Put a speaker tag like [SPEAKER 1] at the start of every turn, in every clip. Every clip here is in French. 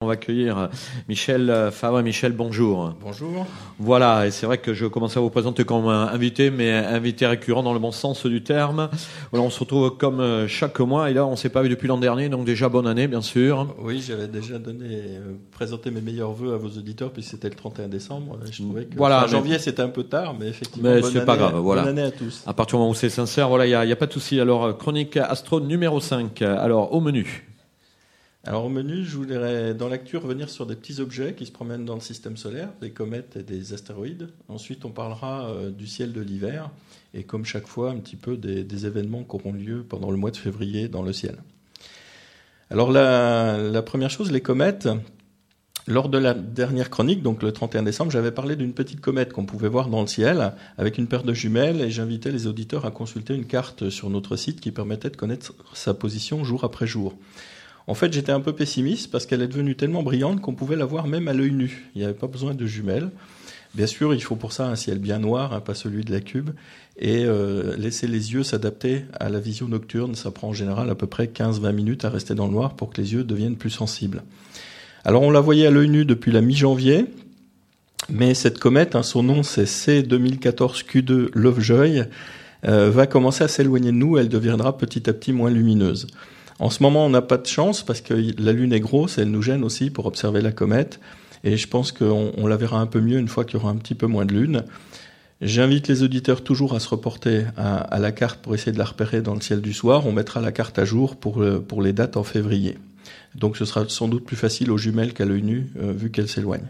[SPEAKER 1] va accueillir Michel Favre. Michel, bonjour.
[SPEAKER 2] Bonjour.
[SPEAKER 1] Voilà, et c'est vrai que je commençais à vous présenter comme invité, mais invité récurrent dans le bon sens du terme. Voilà, on se retrouve comme chaque mois, et là, on ne s'est pas vu depuis l'an dernier, donc déjà bonne année, bien sûr.
[SPEAKER 2] Oui, j'avais déjà présenté mes meilleurs vœux à vos auditeurs, puis c'était le 31 décembre. Je trouvais que janvier, c'était un peu tard, mais effectivement,
[SPEAKER 1] mais c'est pas grave, voilà.
[SPEAKER 2] Bonne année à tous.
[SPEAKER 1] À partir du moment où c'est sincère, voilà, il y a pas de souci. Alors, chronique astro numéro 5. Alors, au menu.
[SPEAKER 2] Alors, au menu, je voudrais, dans l'actu, revenir sur des petits objets qui se promènent dans le système solaire, des comètes et des astéroïdes. Ensuite, on parlera du ciel de l'hiver, et comme chaque fois, un petit peu des événements qui auront lieu pendant le mois de février dans le ciel. Alors, la première chose, les comètes. Lors de la dernière chronique, donc le 31 décembre, j'avais parlé d'une petite comète qu'on pouvait voir dans le ciel avec une paire de jumelles, et j'invitais les auditeurs à consulter une carte sur notre site qui permettait de connaître sa position jour après jour. En fait, j'étais un peu pessimiste parce qu'elle est devenue tellement brillante qu'on pouvait la voir même à l'œil nu. Il n'y avait pas besoin de jumelles. Bien sûr, il faut pour ça un ciel bien noir, pas celui de la Cube, et laisser les yeux s'adapter à la vision nocturne. Ça prend en général à peu près 15-20 minutes à rester dans le noir pour que les yeux deviennent plus sensibles. Alors on la voyait à l'œil nu depuis la mi-janvier, mais cette comète, son nom c'est C2014Q2 Lovejoy, va commencer à s'éloigner de nous, elle deviendra petit à petit moins lumineuse. En ce moment, on n'a pas de chance parce que la Lune est grosse, elle nous gêne aussi pour observer la comète, et je pense qu'on la verra un peu mieux une fois qu'il y aura un petit peu moins de Lune. J'invite les auditeurs toujours à se reporter à la carte pour essayer de la repérer dans le ciel du soir. On mettra la carte à jour pour les dates en février. Donc ce sera sans doute plus facile aux jumelles qu'à l'œil nu, vu qu'elles s'éloignent.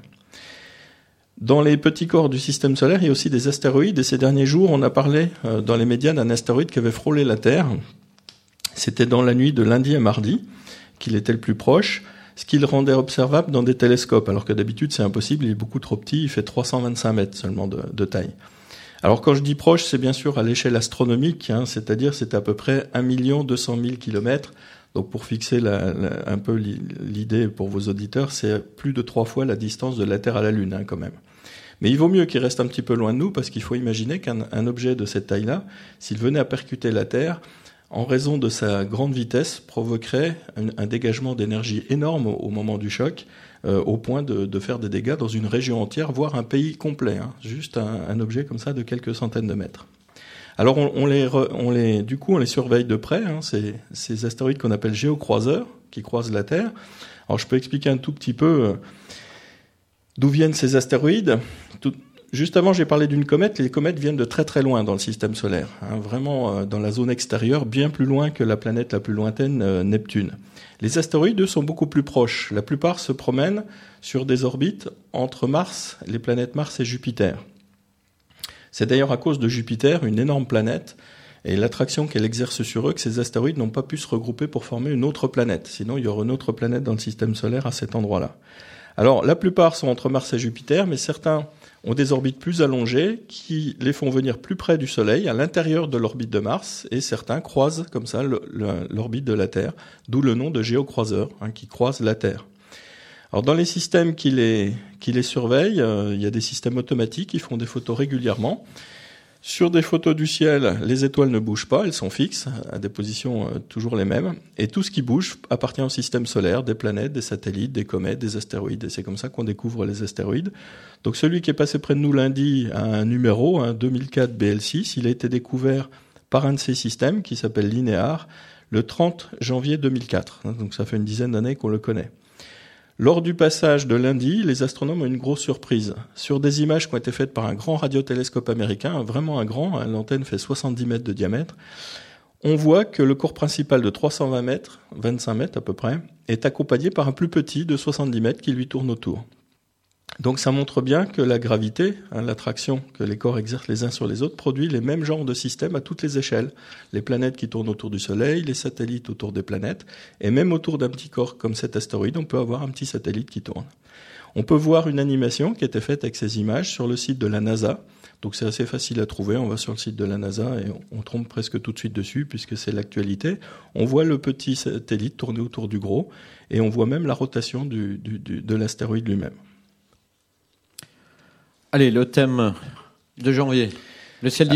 [SPEAKER 2] Dans les petits corps du système solaire, il y a aussi des astéroïdes, et ces derniers jours, on a parlé dans les médias d'un astéroïde qui avait frôlé la Terre. C'était dans la nuit de lundi à mardi qu'il était le plus proche, ce qui le rendait observable dans des télescopes, alors que d'habitude c'est impossible, il est beaucoup trop petit, il fait 325 mètres seulement de taille. Alors quand je dis proche, c'est bien sûr à l'échelle astronomique, c'est-à-dire c'est à peu près 1 200 000 kilomètres. Donc pour fixer un peu l'idée pour vos auditeurs, c'est plus de 3 fois la distance de la Terre à la Lune quand même. Mais il vaut mieux qu'il reste un petit peu loin de nous, parce qu'il faut imaginer qu'un objet de cette taille-là, s'il venait à percuter la Terre, en raison de sa grande vitesse, provoquerait un dégagement d'énergie énorme au moment du choc, au point de faire des dégâts dans une région entière, voire un pays complet, juste un objet comme ça de quelques centaines de mètres. Alors on les surveille de près, ces astéroïdes qu'on appelle géocroiseurs, qui croisent la Terre. Alors je peux expliquer un tout petit peu d'où viennent ces astéroïdes. Juste avant, j'ai parlé d'une comète. Les comètes viennent de très très loin dans le système solaire, vraiment dans la zone extérieure, bien plus loin que la planète la plus lointaine, Neptune. Les astéroïdes, eux, sont beaucoup plus proches. La plupart se promènent sur des orbites entre Mars, les planètes Mars et Jupiter. C'est d'ailleurs à cause de Jupiter, une énorme planète, et l'attraction qu'elle exerce sur eux, que ces astéroïdes n'ont pas pu se regrouper pour former une autre planète. Sinon, il y aurait une autre planète dans le système solaire à cet endroit-là. Alors, la plupart sont entre Mars et Jupiter, mais certains ont des orbites plus allongées qui les font venir plus près du Soleil, à l'intérieur de l'orbite de Mars, et certains croisent comme ça l'orbite de la Terre, d'où le nom de géocroiseurs, qui croisent la Terre. Alors dans les systèmes qui les surveillent, il y a des systèmes automatiques qui font des photos régulièrement. Sur des photos du ciel, les étoiles ne bougent pas, elles sont fixes, à des positions toujours les mêmes. Et tout ce qui bouge appartient au système solaire, des planètes, des satellites, des comètes, des astéroïdes. Et c'est comme ça qu'on découvre les astéroïdes. Donc celui qui est passé près de nous lundi a un numéro, 2004 BL6. Il a été découvert par un de ces systèmes qui s'appelle Linear le 30 janvier 2004. Donc ça fait une dizaine d'années qu'on le connaît. Lors du passage de lundi, les astronomes ont une grosse surprise. Sur des images qui ont été faites par un grand radiotélescope américain, vraiment un grand, l'antenne fait 70 mètres de diamètre, on voit que le corps principal de 320 mètres, 25 mètres à peu près, est accompagné par un plus petit de 70 mètres qui lui tourne autour. Donc ça montre bien que la gravité, l'attraction que les corps exercent les uns sur les autres, produit les mêmes genres de systèmes à toutes les échelles. Les planètes qui tournent autour du Soleil, les satellites autour des planètes, et même autour d'un petit corps comme cet astéroïde, on peut avoir un petit satellite qui tourne. On peut voir une animation qui a été faite avec ces images sur le site de la NASA. Donc c'est assez facile à trouver, on va sur le site de la NASA et on tombe presque tout de suite dessus puisque c'est l'actualité. On voit le petit satellite tourner autour du gros et on voit même la rotation de l'astéroïde lui-même.
[SPEAKER 1] Allez, le thème de janvier, le ciel d'hiver.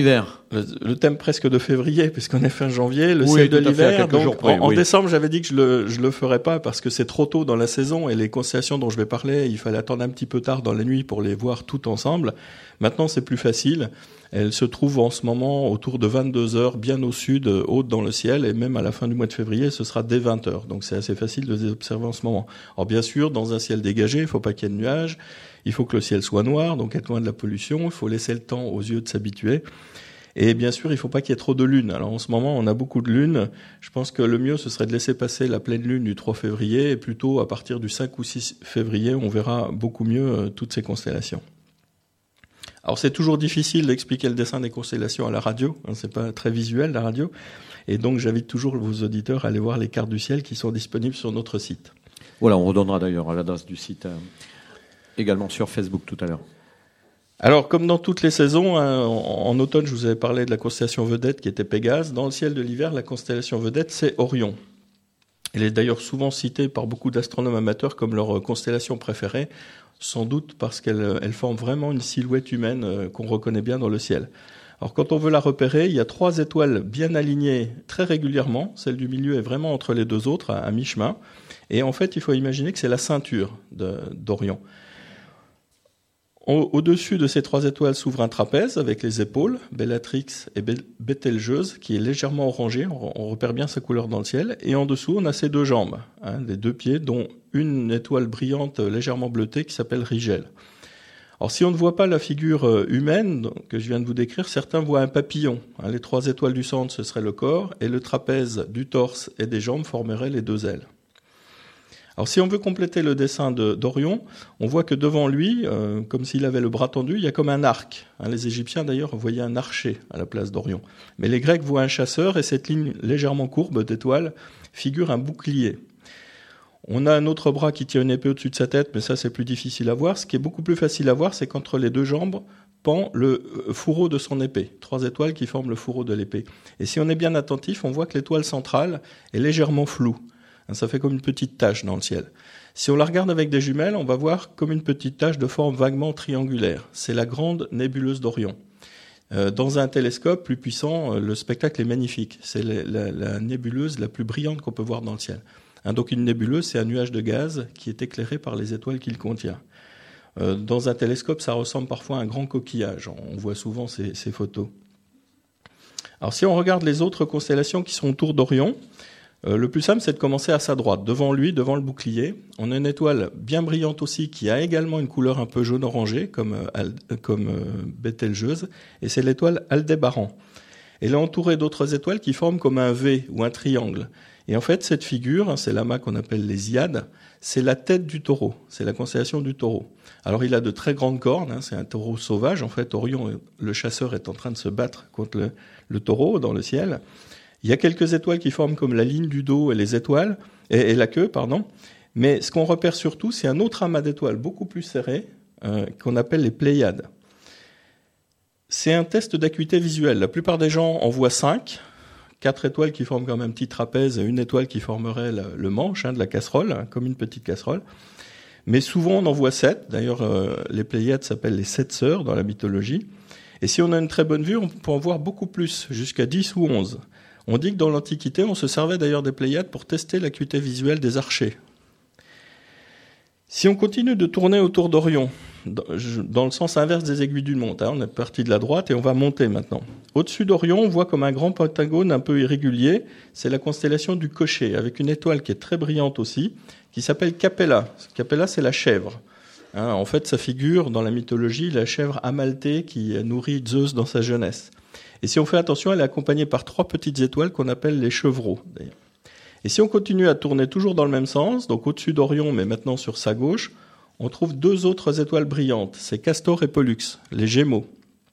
[SPEAKER 2] le thème presque de février, puisqu'on est fin janvier, le
[SPEAKER 1] Oui,
[SPEAKER 2] ciel de
[SPEAKER 1] tout à fait, à
[SPEAKER 2] l'hiver.
[SPEAKER 1] quelques jours
[SPEAKER 2] Donc,
[SPEAKER 1] près,
[SPEAKER 2] en
[SPEAKER 1] oui.
[SPEAKER 2] décembre, j'avais dit que je le ferais pas parce que c'est trop tôt dans la saison et les constellations dont je vais parler, il fallait attendre un petit peu tard dans la nuit pour les voir toutes ensemble. Maintenant, c'est plus facile. Elles se trouvent en ce moment autour de 22 heures, bien au sud, hautes dans le ciel, et même à la fin du mois de février, ce sera dès 20 heures. Donc, c'est assez facile de les observer en ce moment. Alors, bien sûr, dans un ciel dégagé, il faut pas qu'il y ait de nuages. Il faut que le ciel soit noir, donc être loin de la pollution. Il faut laisser le temps aux yeux de s'habituer. Et bien sûr, il ne faut pas qu'il y ait trop de lune. Alors en ce moment, on a beaucoup de lune. Je pense que le mieux, ce serait de laisser passer la pleine lune du 3 février. Et plutôt, à partir du 5 ou 6 février, on verra beaucoup mieux toutes ces constellations. Alors c'est toujours difficile d'expliquer le dessin des constellations à la radio. C'est pas très visuel, la radio. Et donc, j'invite toujours vos auditeurs à aller voir les cartes du ciel qui sont disponibles sur notre site.
[SPEAKER 1] Voilà, on redonnera d'ailleurs l'adresse du site également sur Facebook tout à l'heure.
[SPEAKER 2] Alors, comme dans toutes les saisons, en automne, je vous avais parlé de la constellation vedette qui était Pégase. Dans le ciel de l'hiver, la constellation vedette, c'est Orion. Elle est d'ailleurs souvent citée par beaucoup d'astronomes amateurs comme leur constellation préférée, sans doute parce qu'elle forme vraiment une silhouette humaine qu'on reconnaît bien dans le ciel. Alors, quand on veut la repérer, il y a 3 étoiles bien alignées très régulièrement. Celle du milieu est vraiment entre les 2 autres, à mi-chemin. Et en fait, il faut imaginer que c'est la ceinture d'Orion. Au-dessus de ces 3 étoiles s'ouvre un trapèze avec les épaules, Bellatrix et Bételgeuse, qui est légèrement orangé, on repère bien sa couleur dans le ciel. Et en dessous, on a ses 2 jambes, les 2 pieds, dont une étoile brillante légèrement bleutée qui s'appelle Rigel. Alors si on ne voit pas la figure humaine que je viens de vous décrire, certains voient un papillon. Les 3 étoiles du centre, ce serait le corps, et le trapèze du torse et des jambes formerait les 2 ailes. Alors si on veut compléter le dessin d'Orion, on voit que devant lui, comme s'il avait le bras tendu, il y a comme un arc. Les Égyptiens d'ailleurs voyaient un archer à la place d'Orion. Mais les Grecs voient un chasseur et cette ligne légèrement courbe d'étoiles figure un bouclier. On a un autre bras qui tient une épée au-dessus de sa tête, mais ça c'est plus difficile à voir. Ce qui est beaucoup plus facile à voir, c'est qu'entre les 2 jambes pend le fourreau de son épée. 3 étoiles qui forment le fourreau de l'épée. Et si on est bien attentif, on voit que l'étoile centrale est légèrement floue. Ça fait comme une petite tache dans le ciel. Si on la regarde avec des jumelles, on va voir comme une petite tache de forme vaguement triangulaire. C'est la grande nébuleuse d'Orion. Dans un télescope plus puissant, le spectacle est magnifique. C'est la nébuleuse la plus brillante qu'on peut voir dans le ciel. Donc une nébuleuse, c'est un nuage de gaz qui est éclairé par les étoiles qu'il contient. Dans un télescope, ça ressemble parfois à un grand coquillage. On voit souvent ces photos. Alors si on regarde les autres constellations qui sont autour d'Orion, le plus simple, c'est de commencer à sa droite. Devant lui, devant le bouclier, on a une étoile bien brillante aussi qui a également une couleur un peu jaune-orangé, comme Bételgeuse, et c'est l'étoile Aldébaran. Elle est entourée d'autres étoiles qui forment comme un V ou un triangle. Et en fait, cette figure, c'est l'amas qu'on appelle les Hyades, c'est la tête du taureau, c'est la constellation du taureau. Alors il a de très grandes cornes, c'est un taureau sauvage. En fait, Orion, le chasseur, est en train de se battre contre le taureau dans le ciel. Il y a quelques étoiles qui forment comme la ligne du dos et les étoiles, et la queue, pardon. Mais ce qu'on repère surtout, c'est un autre amas d'étoiles beaucoup plus serré, qu'on appelle les Pléiades. C'est un test d'acuité visuelle. La plupart des gens en voient 5, 4 étoiles qui forment comme un petit trapèze et une étoile qui formerait le manche de la casserole, comme une petite casserole. Mais souvent on en voit 7. D'ailleurs, les Pléiades s'appellent les 7 sœurs dans la mythologie. Et si on a une très bonne vue, on peut en voir beaucoup plus, jusqu'à 10 ou 11. On dit que dans l'Antiquité, on se servait d'ailleurs des Pléiades pour tester l'acuité visuelle des archers. Si on continue de tourner autour d'Orion, dans le sens inverse des aiguilles d'une montre, on est parti de la droite et on va monter maintenant. Au-dessus d'Orion, on voit comme un grand pentagone un peu irrégulier, c'est la constellation du Cocher, avec une étoile qui est très brillante aussi, qui s'appelle Capella. Capella, c'est la chèvre. En fait, ça figure dans la mythologie la chèvre Amalthée qui nourrit Zeus dans sa jeunesse. Et si on fait attention, elle est accompagnée par 3 petites étoiles qu'on appelle les chevreaux, d'ailleurs. Et si on continue à tourner toujours dans le même sens, donc au-dessus d'Orion, mais maintenant sur sa gauche, on trouve 2 autres étoiles brillantes. C'est Castor et Pollux, les Gémeaux.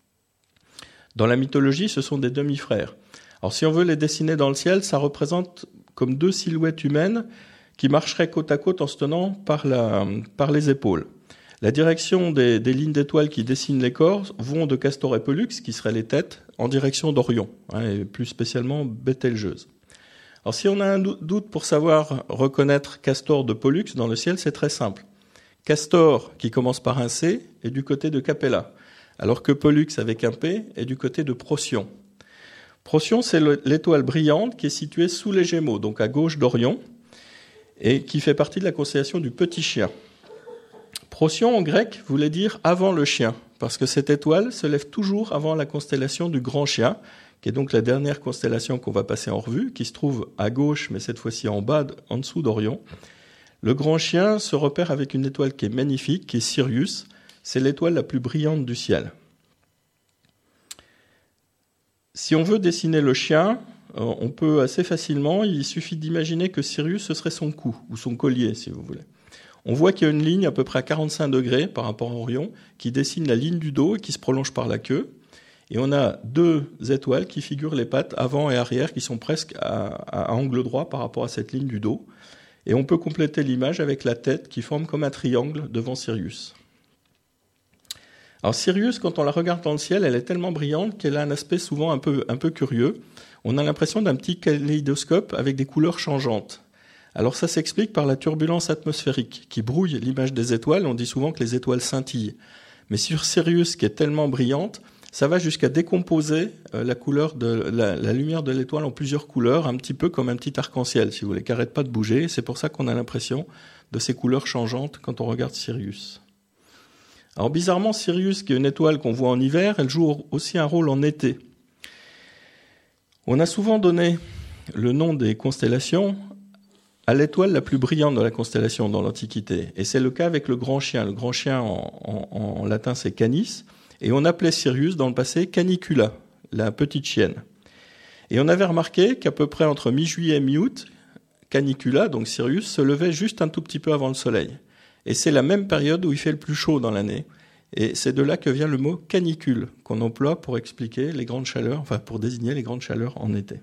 [SPEAKER 2] Dans la mythologie, ce sont des demi-frères. Alors si on veut les dessiner dans le ciel, ça représente comme 2 silhouettes humaines qui marcheraient côte à côte en se tenant par les épaules. La direction des lignes d'étoiles qui dessinent les corps vont de Castor et Pollux, qui seraient les têtes, en direction d'Orion, et plus spécialement Bételgeuse. Alors si on a un doute pour savoir reconnaître Castor de Pollux dans le ciel, c'est très simple. Castor, qui commence par un C, est du côté de Capella, alors que Pollux avec un P est du côté de Procyon. Procyon, c'est l'étoile brillante qui est située sous les Gémeaux, donc à gauche d'Orion, et qui fait partie de la constellation du Petit Chien. Procyon en grec voulait dire avant le chien, parce que cette étoile se lève toujours avant la constellation du Grand Chien, qui est donc la dernière constellation qu'on va passer en revue, qui se trouve à gauche, mais cette fois-ci en bas, en dessous d'Orion. Le Grand Chien se repère avec une étoile qui est magnifique, qui est Sirius. C'est l'étoile la plus brillante du ciel. Si on veut dessiner le chien, on peut assez facilement, il suffit d'imaginer que Sirius, ce serait son cou, ou son collier, si vous voulez. On voit qu'il y a une ligne à peu près à 45 degrés par rapport à Orion, qui dessine la ligne du dos et qui se prolonge par la queue. Et on a 2 étoiles qui figurent les pattes avant et arrière, qui sont presque à angle droit par rapport à cette ligne du dos. Et on peut compléter l'image avec la tête qui forme comme un triangle devant Sirius. Alors Sirius, quand on la regarde dans le ciel, elle est tellement brillante qu'elle a un aspect souvent un peu curieux. On a l'impression d'un petit kaléidoscope avec des couleurs changeantes. Alors ça s'explique par la turbulence atmosphérique qui brouille l'image des étoiles. On dit souvent que les étoiles scintillent. Mais sur Sirius, qui est tellement brillante, ça va jusqu'à décomposer la couleur de la lumière de l'étoile en plusieurs couleurs, un petit peu comme un petit arc-en-ciel, si vous voulez, qui n'arrête pas de bouger. C'est pour ça qu'on a l'impression de ces couleurs changeantes quand on regarde Sirius. Alors bizarrement, Sirius, qui est une étoile qu'on voit en hiver, elle joue aussi un rôle en été. On a souvent donné le nom des constellations à l'étoile la plus brillante de la constellation dans l'Antiquité. Et c'est le cas avec le Grand Chien. Le Grand Chien, en latin, c'est Canis. Et on appelait Sirius, dans le passé, Canicula, la petite chienne. Et on avait remarqué qu'à peu près entre mi-juillet et mi-août, Canicula, donc Sirius, se levait juste un tout petit peu avant le soleil. Et c'est la même période où il fait le plus chaud dans l'année. Et c'est de là que vient le mot canicule, qu'on emploie pour expliquer les grandes chaleurs, enfin pour désigner les grandes chaleurs en été.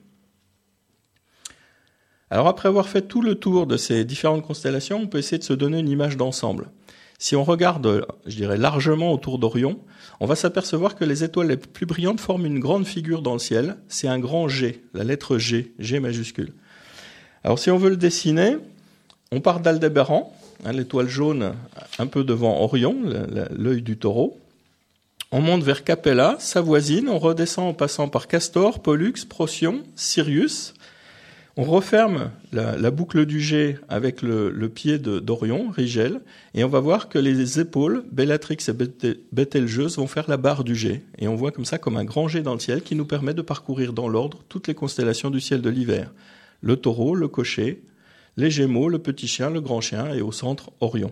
[SPEAKER 2] Alors après avoir fait tout le tour de ces différentes constellations, on peut essayer de se donner une image d'ensemble. Si on regarde, je dirais, largement autour d'Orion, on va s'apercevoir que les étoiles les plus brillantes forment une grande figure dans le ciel. C'est un grand G, la lettre G, G majuscule. Alors si on veut le dessiner, on part d'Aldébaran, l'étoile jaune un peu devant Orion, l'œil du taureau. On monte vers Capella, sa voisine, on redescend en passant par Castor, Pollux, Procyon, Sirius. On referme la boucle du G avec le pied d'Orion, Rigel, et on va voir que les épaules, Bellatrix et Bételgeuse, vont faire la barre du G. Et on voit comme ça comme un grand G dans le ciel qui nous permet de parcourir dans l'ordre toutes les constellations du ciel de l'hiver. Le taureau, le cocher, les Gémeaux, le petit chien, le grand chien, et au centre, Orion.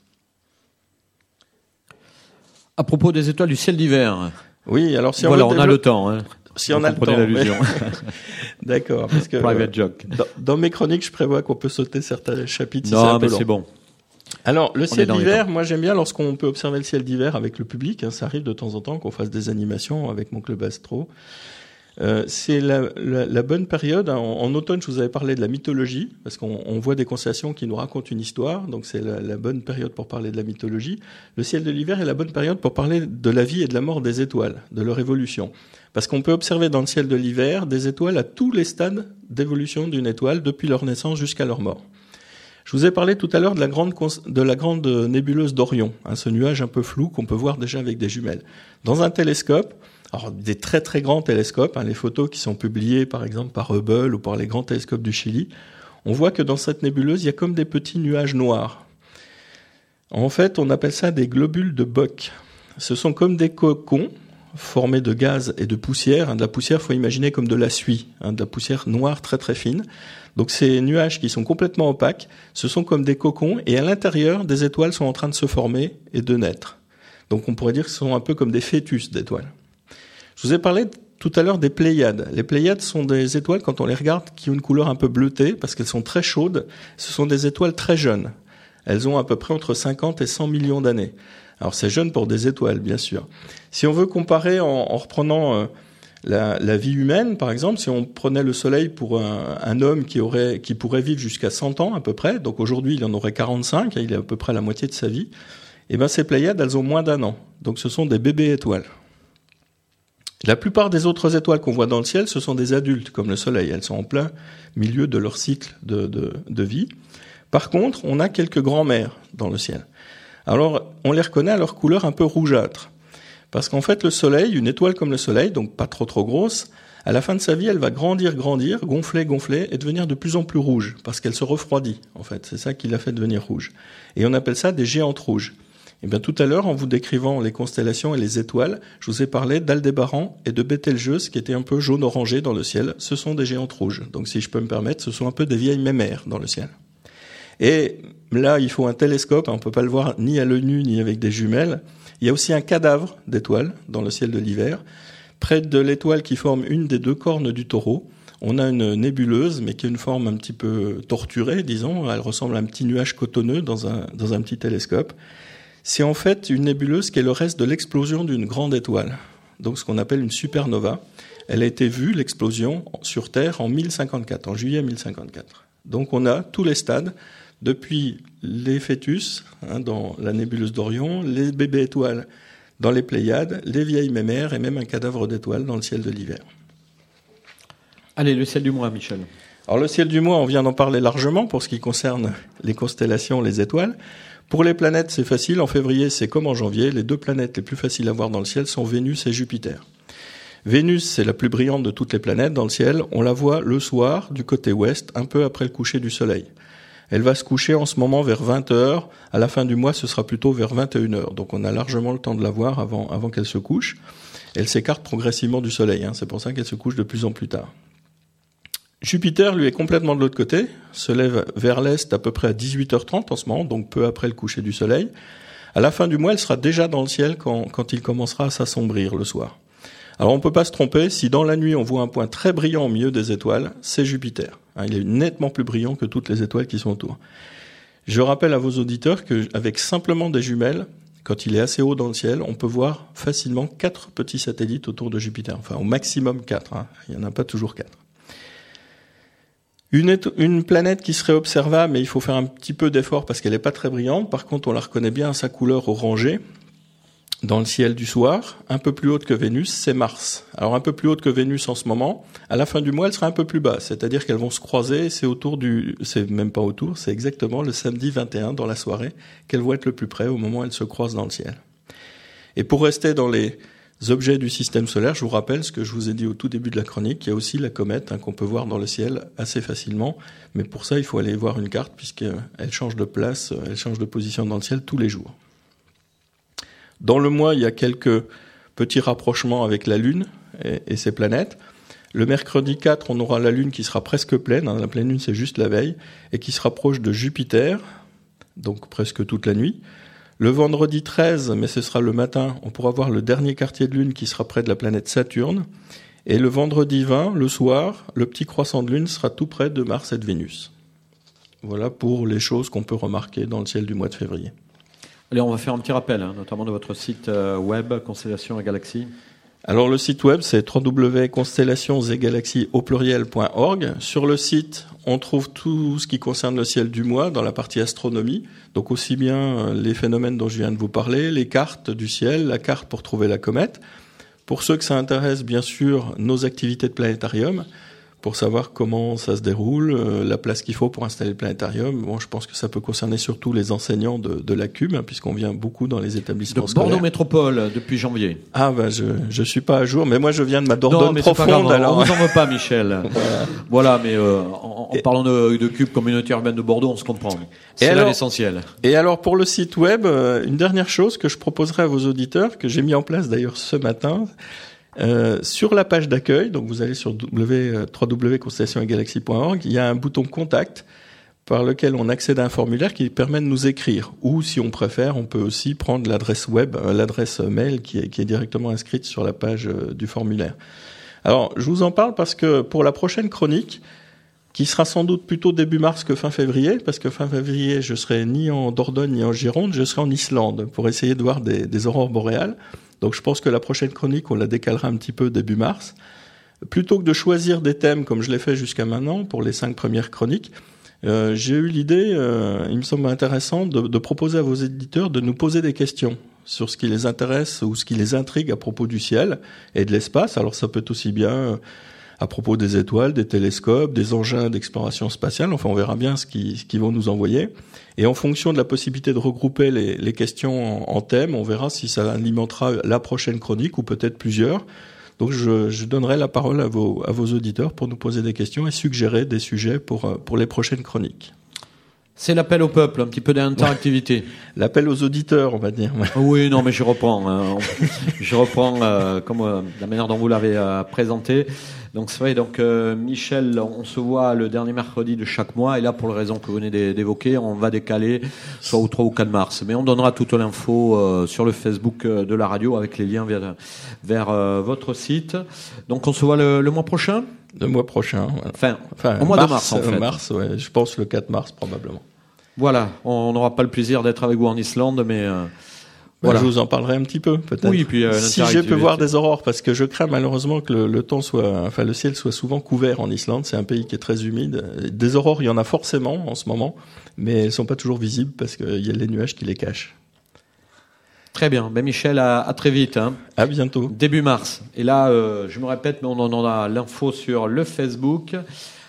[SPEAKER 1] À propos des étoiles du ciel d'hiver.
[SPEAKER 2] Oui, alors si
[SPEAKER 1] on a le temps. Hein.
[SPEAKER 2] Si on a le temps.
[SPEAKER 1] L'allusion.
[SPEAKER 2] D'accord, parce que
[SPEAKER 1] Private joke.
[SPEAKER 2] Dans mes chroniques, je prévois qu'on peut sauter certains chapitres. Si
[SPEAKER 1] Non, mais c'est bon.
[SPEAKER 2] Alors, le ciel d'hiver, moi j'aime bien lorsqu'on peut observer le ciel d'hiver avec le public. Ça arrive de temps en temps qu'on fasse des animations avec mon club astro. C'est la bonne période. En automne, je vous avais parlé de la mythologie, parce qu'on voit des constellations qui nous racontent une histoire, donc c'est la bonne période pour parler de la mythologie. Le ciel de l'hiver est la bonne période pour parler de la vie et de la mort des étoiles, de leur évolution. Parce qu'on peut observer dans le ciel de l'hiver des étoiles à tous les stades d'évolution d'une étoile, depuis leur naissance jusqu'à leur mort. Je vous ai parlé tout à l'heure de la grande nébuleuse d'Orion, ce nuage un peu flou qu'on peut voir déjà avec des jumelles. Dans un télescope, alors des très très grands télescopes, les photos qui sont publiées par exemple par Hubble ou par les grands télescopes du Chili, on voit que dans cette nébuleuse, il y a comme des petits nuages noirs. En fait, on appelle ça des globules de Bock. Ce sont comme des cocons formés de gaz et de poussière. De la poussière, faut imaginer comme de la suie, de la poussière noire très très fine. Donc ces nuages qui sont complètement opaques, ce sont comme des cocons, et à l'intérieur, des étoiles sont en train de se former et de naître. Donc on pourrait dire que ce sont un peu comme des fœtus d'étoiles. Je vous ai parlé tout à l'heure des Pléiades. Les Pléiades sont des étoiles, quand on les regarde, qui ont une couleur un peu bleutée, parce qu'elles sont très chaudes. Ce sont des étoiles très jeunes. Elles ont à peu près entre 50 et 100 millions d'années. Alors c'est jeune pour des étoiles, bien sûr. Si on veut comparer en reprenant la vie humaine, par exemple, si on prenait le Soleil pour un homme qui pourrait vivre jusqu'à 100 ans à peu près, donc aujourd'hui il en aurait 45, il est à peu près la moitié de sa vie, et bien ces Pléiades, elles ont moins d'1 an. Donc ce sont des bébés étoiles. La plupart des autres étoiles qu'on voit dans le ciel, ce sont des adultes, comme le Soleil. Elles sont en plein milieu de leur cycle de vie. Par contre, on a quelques grands-mères dans le ciel. Alors, on les reconnaît à leur couleur un peu rougeâtre. Parce qu'en fait, le Soleil, une étoile comme le Soleil, donc pas trop grosse, À la fin de sa vie, elle va grandir, gonfler et devenir de plus en plus rouge, parce qu'elle se refroidit, en fait. C'est ça qui l'a fait devenir rouge. Et on appelle ça des géantes rouges. Et bien tout à l'heure, en vous décrivant les constellations et les étoiles, je vous ai parlé d'Aldébaran et de Bételgeuse, qui étaient un peu jaune-orangé dans le ciel. Ce sont des géantes rouges. Donc si je peux me permettre, ce sont un peu des vieilles mémères dans le ciel. Et là, il faut un télescope, on ne peut pas le voir ni à l'œil nu, ni avec des jumelles. Il y a aussi un cadavre d'étoile dans le ciel de l'hiver. Près de l'étoile qui forme une des deux cornes du Taureau, on a une nébuleuse, mais qui a une forme un petit peu torturée, disons. Elle ressemble à un petit nuage cotonneux dans un petit télescope. C'est en fait une nébuleuse qui est le reste de l'explosion d'une grande étoile, donc ce qu'on appelle une supernova. Elle a été vue, l'explosion, sur Terre en 1054, en juillet 1054. Donc on a tous les stades, depuis les fœtus dans la nébuleuse d'Orion, les bébés étoiles dans les Pléiades, les vieilles mémères et même un cadavre d'étoile dans le ciel de l'hiver.
[SPEAKER 1] Allez, le ciel du mois, Michel.
[SPEAKER 2] Alors le ciel du mois, on vient d'en parler largement pour ce qui concerne les constellations, les étoiles. Pour les planètes, c'est facile. En février, c'est comme en janvier. Les deux planètes les plus faciles à voir dans le ciel sont Vénus et Jupiter. Vénus, c'est la plus brillante de toutes les planètes dans le ciel. On la voit le soir, du côté ouest, un peu après le coucher du soleil. Elle va se coucher en ce moment vers 20h. À la fin du mois, ce sera plutôt vers 21h. Donc on a largement le temps de la voir avant qu'elle se couche. Elle s'écarte progressivement du soleil. C'est pour ça qu'elle se couche de plus en plus tard. Jupiter, lui, est complètement de l'autre côté, se lève vers l'est à peu près à 18h30 en ce moment, donc peu après le coucher du soleil. À la fin du mois, elle sera déjà dans le ciel quand il commencera à s'assombrir le soir. Alors on ne peut pas se tromper, si dans la nuit on voit un point très brillant au milieu des étoiles, c'est Jupiter. Il est nettement plus brillant que toutes les étoiles qui sont autour. Je rappelle à vos auditeurs qu'avec simplement des jumelles, quand il est assez haut dans le ciel, on peut voir facilement 4 petits satellites autour de Jupiter. Enfin, au maximum 4, il n'y en a pas toujours 4. Une planète qui serait observable, mais il faut faire un petit peu d'effort parce qu'elle n'est pas très brillante. Par contre, on la reconnaît bien à sa couleur orangée dans le ciel du soir. Un peu plus haute que Vénus, c'est Mars. Alors un peu plus haute que Vénus en ce moment. À la fin du mois, elle sera un peu plus basse. C'est-à-dire qu'elles vont se croiser. C'est même pas autour. C'est exactement le samedi 21 dans la soirée qu'elles vont être le plus près au moment où elles se croisent dans le ciel. Et pour rester dans les objets du système solaire, je vous rappelle ce que je vous ai dit au tout début de la chronique, il y a aussi la comète qu'on peut voir dans le ciel assez facilement, mais pour ça il faut aller voir une carte puisqu'elle change de place, elle change de position dans le ciel tous les jours. Dans le mois, il y a quelques petits rapprochements avec la Lune et ses planètes. Le mercredi 4, on aura la Lune qui sera presque pleine, la pleine Lune c'est juste la veille, et qui se rapproche de Jupiter, donc presque toute la nuit. Le vendredi 13, mais ce sera le matin, on pourra voir le dernier quartier de Lune qui sera près de la planète Saturne. Et le vendredi 20, le soir, le petit croissant de Lune sera tout près de Mars et de Vénus. Voilà pour les choses qu'on peut remarquer dans le ciel du mois de février.
[SPEAKER 1] Allez, on va faire un petit rappel, notamment de votre site web, Constellations et Galaxies.
[SPEAKER 2] Alors le site web, c'est www.constellationsetgalaxies.org. Sur le site, on trouve tout ce qui concerne le ciel du mois dans la partie astronomie. Donc aussi bien les phénomènes dont je viens de vous parler, les cartes du ciel, la carte pour trouver la comète. Pour ceux que ça intéresse, bien sûr, nos activités de planétarium, pour savoir comment ça se déroule, la place qu'il faut pour installer le planétarium. Bon, je pense que ça peut concerner surtout les enseignants de la CUM, puisqu'on vient beaucoup dans les établissements scolaires.
[SPEAKER 1] Bordeaux Métropole, depuis janvier.
[SPEAKER 2] Ah, je suis pas à jour, mais moi je viens de ma Dordogne profonde.
[SPEAKER 1] Pas grave,
[SPEAKER 2] alors.
[SPEAKER 1] On vous en veut pas, Michel. Voilà, mais en parlant de CUB, communauté urbaine de Bordeaux, on se comprend. C'est là l'essentiel. Et alors, pour le site web, une dernière chose que je proposerai à vos auditeurs, que j'ai mis en place d'ailleurs ce matin, sur la page d'accueil, donc vous allez sur www.constellationsetgalaxies.org, il y a un bouton contact par lequel on accède à un formulaire qui permet de nous écrire. Ou si on préfère, on peut aussi prendre l'adresse web, l'adresse mail qui est directement inscrite sur la page du formulaire. Alors, je vous en parle parce que pour la prochaine chronique, qui sera sans doute plutôt début mars que fin février, parce que fin février, je serai ni en Dordogne ni en Gironde, je serai en Islande pour essayer de voir des aurores boréales. Donc je pense que la prochaine chronique, on la décalera un petit peu début mars. Plutôt que de choisir des thèmes comme je l'ai fait jusqu'à maintenant pour les 5 premières chroniques, j'ai eu l'idée, il me semble intéressant, de proposer à vos éditeurs de nous poser des questions sur ce qui les intéresse ou ce qui les intrigue à propos du ciel et de l'espace. Alors ça peut être aussi bien à propos des étoiles, des télescopes, des engins d'exploration spatiale. Enfin, on verra bien ce qu'ils vont nous envoyer. Et en fonction de la possibilité de regrouper les questions en thèmes, on verra si ça alimentera la prochaine chronique ou peut-être plusieurs. Donc je donnerai la parole à vos auditeurs pour nous poser des questions et suggérer des sujets pour les prochaines chroniques.
[SPEAKER 3] C'est l'appel au peuple, un petit peu d'interactivité.
[SPEAKER 1] L'appel aux auditeurs, on va dire.
[SPEAKER 3] Oui, non, mais je reprends. Je reprends comme la manière dont vous l'avez présenté. Donc c'est vrai. Donc Michel, on se voit le dernier mercredi de chaque mois. Et là, pour les raisons que vous venez d'évoquer, on va décaler soit au 3 ou 4 mars. Mais on donnera toute l'info sur le Facebook de la radio avec les liens vers votre site. Donc on se voit le mois prochain.
[SPEAKER 1] Le mois prochain.
[SPEAKER 3] Enfin, au mois de mars, en fait.
[SPEAKER 1] Mars, ouais, je pense le 4 mars probablement.
[SPEAKER 3] Voilà, on n'aura pas le plaisir d'être avec vous en Islande, mais voilà.
[SPEAKER 1] Je vous en parlerai un petit peu, peut-être.
[SPEAKER 3] Oui, puis
[SPEAKER 1] si je peux voir des aurores, parce que je crains malheureusement que le ciel soit souvent couvert en Islande. C'est un pays qui est très humide. Des aurores, il y en a forcément en ce moment, mais elles sont pas toujours visibles parce qu'il y a les nuages qui les cachent.
[SPEAKER 3] Très bien. Ben Michel, à très vite. Hein.
[SPEAKER 1] À bientôt.
[SPEAKER 3] Début mars. Et là, je me répète, mais on en a l'info sur le Facebook.